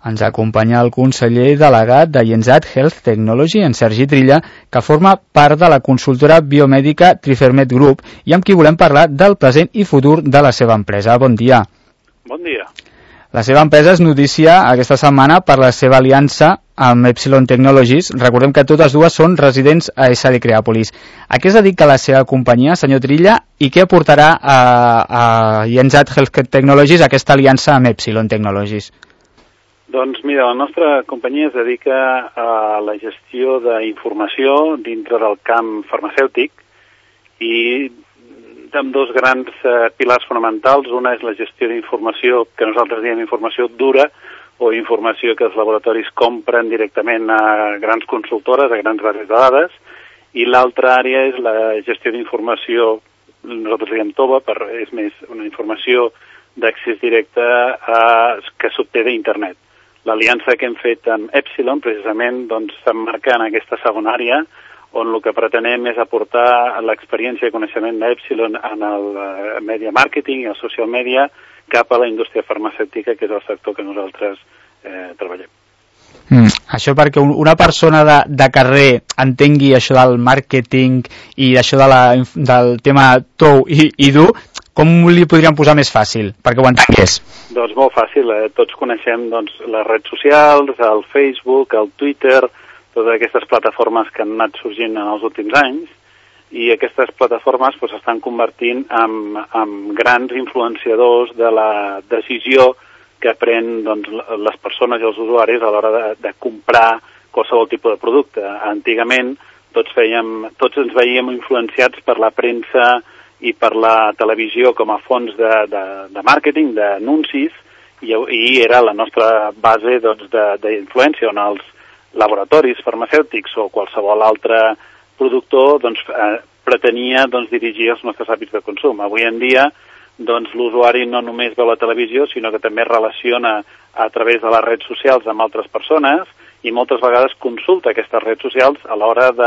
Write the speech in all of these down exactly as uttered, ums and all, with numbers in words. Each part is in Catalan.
Ens acompanya el conseller delegat de Yensat Health Technology, en Sergi Trilla, que forma part de la consultora biomèdica Trifermet Group i amb qui volem parlar del present i futur de la seva empresa. Bon dia. Bon dia. La seva empresa es noticia aquesta setmana per la seva aliança amb Epsilon Technologies. Recordem que totes dues són residents a S D Creàpolis. A què es dedica la seva companyia, senyor Trilla, i què aportarà a, a Yensat Health Technologies aquesta aliança amb Epsilon Technologies? Doncs mira, la nostra companyia es dedica a la gestió d'informació dintre del camp farmacèutic i amb dos grans eh, pilars fonamentals. Una és la gestió d'informació, que nosaltres diem informació dura, o informació que els laboratoris compren directament a grans consultores, a grans bases de dades, i l'altra àrea és la gestió d'informació, nosaltres diem TOBA, per, és més una informació d'accés directe a, que s'obté d'internet. L'aliança que hem fet amb Epsilon, precisament, doncs, s'emmarca en aquesta segona àrea, on el que pretenem és aportar l'experiència i coneixement d'Epsilon en el media marketing i el social media cap a la indústria farmacèutica, que és el sector que nosaltres eh, treballem. Mm, això perquè una persona de, de carrer entengui això del màrqueting i això de la, del tema tou i, i dur, com li podríem posar més fàcil, perquè ho entengués? Doncs molt fàcil, eh? Tots coneixem doncs, les redes socials, el Facebook, el Twitter, totes aquestes plataformes que han anat sorgint en els últims anys, i aquestes plataformes doncs, estan convertint en, en grans influenciadors de la decisió que pren doncs, les persones i els usuaris a l'hora de, de comprar qualsevol tipus de producte. Antigament tots, fèiem, tots ens veiem influenciats per la premsa i per la televisió com a fons de, de, de màrqueting, d'anuncis, i, i era la nostra base doncs, d'influència, on els laboratoris farmacèutics o qualsevol altre productor doncs, eh, pretenia doncs, dirigir els nostres hàbits de consum. Avui en dia doncs, l'usuari no només veu la televisió, sinó que també relaciona a través de les redes socials amb altres persones i moltes vegades consulta aquestes redes socials a l'hora de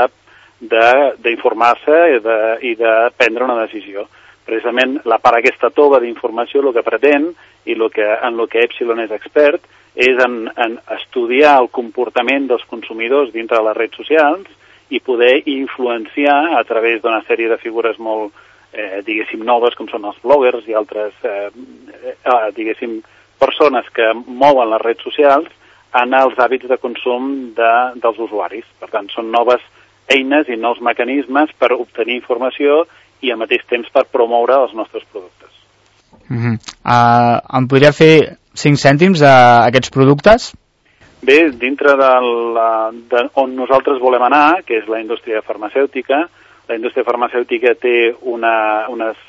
d'informar-se i, de, i de prendre una decisió. Precisament la part aquesta tova d'informació el que pretén i el que, en el que Epsilon és expert és en, en estudiar el comportament dels consumidors dintre de les redes socials i poder influenciar a través d'una sèrie de figures molt, eh, diguéssim, noves, com són els bloggers i altres, eh, eh, diguéssim, persones que mouen les redes socials en els hàbits de consum de, dels usuaris. Per tant, són noves eines i nous mecanismes per obtenir informació i al mateix temps per promoure els nostres productes. Mm-hmm. uh, em podria fer cinc cèntims d'aquests productes? Bé, dintre de, la, de on nosaltres volem anar, que és la indústria farmacèutica, la indústria farmacèutica té una, unes,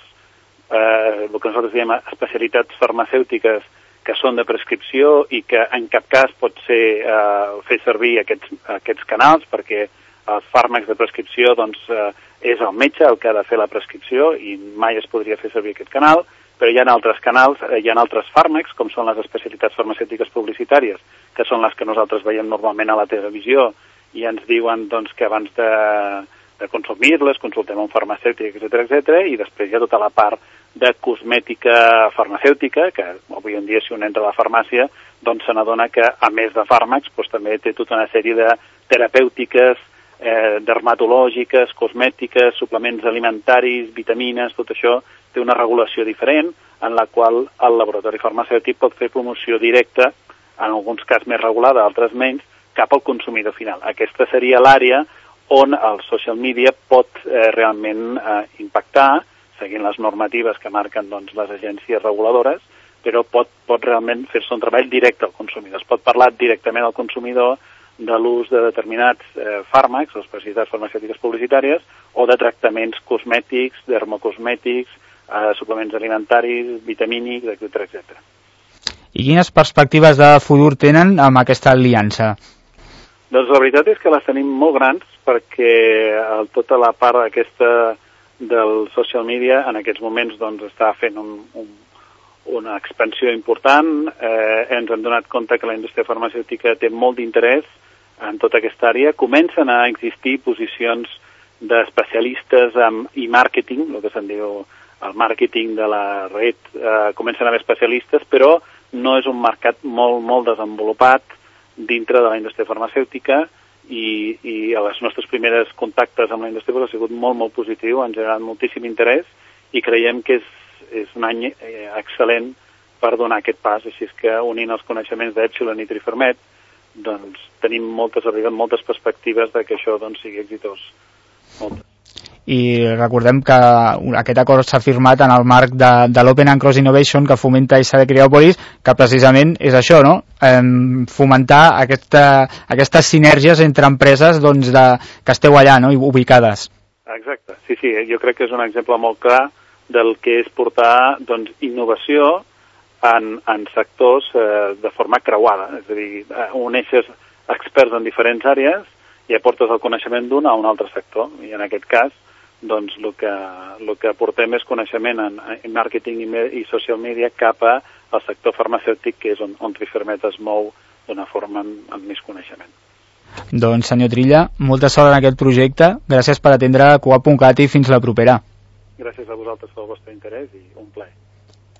eh, el que nosaltres diem especialitats farmacèutiques que són de prescripció i que en cap cas pot ser eh, fer servir aquests, aquests canals, perquè els fàrmacs de prescripció doncs, eh, és el metge el que ha de fer la prescripció i mai es podria fer servir aquest canal, però hi ha altres canals, eh, hi ha altres fàrmacs, com són les especialitats farmacèutiques publicitàries, que són les que nosaltres veiem normalment a la televisió i ens diuen doncs, que abans de, de consumir-les consultem un farmacèutic, etcètera, etcètera, i després hi ha tota la part de cosmètica farmacèutica, que avui en dia si un entra a la farmàcia doncs se n'adona que a més de fàrmacs doncs, també té tota una sèrie de terapèutiques, Eh, dermatològiques, cosmètiques, suplements alimentaris, vitamines, tot això té una regulació diferent en la qual el laboratori farmacèutic pot fer promoció directa, en alguns casos més regulada, altres menys, cap al consumidor final. Aquesta seria l'àrea on el social media pot eh, realment eh, impactar, seguint les normatives que marquen doncs, les agències reguladores, però pot, pot realment fer-se un treball directe al consumidor. Es pot parlar directament al consumidor de l'ús de determinats eh, fàrmacs o especialitats farmacèutiques publicitàries o de tractaments cosmètics, dermocosmètics, eh, suplements alimentaris, vitamínics, etcètera, etcètera. I quines perspectives de futur tenen amb aquesta aliança? Doncs la veritat és que les tenim molt grans perquè el, tota la part aquesta del social media en aquests moments doncs, està fent un, un una expansió important, eh, ens hem donat compte que la indústria farmacèutica té molt d'interès en tota aquesta àrea. Comencen a existir posicions d'especialistes en e-màrqueting, el que se'n diu el màrqueting de la red, eh, comencen a haver especialistes, però no és un mercat molt, molt desenvolupat dintre de la indústria farmacèutica i, i a les nostres primeres contactes amb la indústria ha sigut molt, molt positiu, han generat moltíssim interès i creiem que és, és un any eh, excel·lent per donar aquest pas, així és que unint els coneixements d'Epsilon i Trifermet doncs tenim moltes, arriben moltes perspectives de que això doncs, sigui exitós. Moltes. I recordem que aquest acord s'ha firmat en el marc de, de l'Open and Cross Innovation que fomenta I S A de Criopolis, que precisament és això, no? Eh, fomentar aquesta, aquestes sinergies entre empreses doncs, de, que esteu allà, no? ubicades. Exacte, sí, sí, jo crec que és un exemple molt clar del que és portar doncs, innovació en, en sectors eh, de forma creuada, és a dir, eh, uneixes experts en diferents àrees i aportes el coneixement d'un a un altre sector, i en aquest cas doncs el que, el que aportem és coneixement en, en màrqueting i, i social media cap al sector farmacèutic, que és on, on Trifermet es mou d'una forma amb, amb més coneixement. Doncs, senyor Trilla, molta sort en aquest projecte. Gràcies per atendre coop punt cat i fins la propera. Gràcies a vosaltres pel vostre interès i un plaer.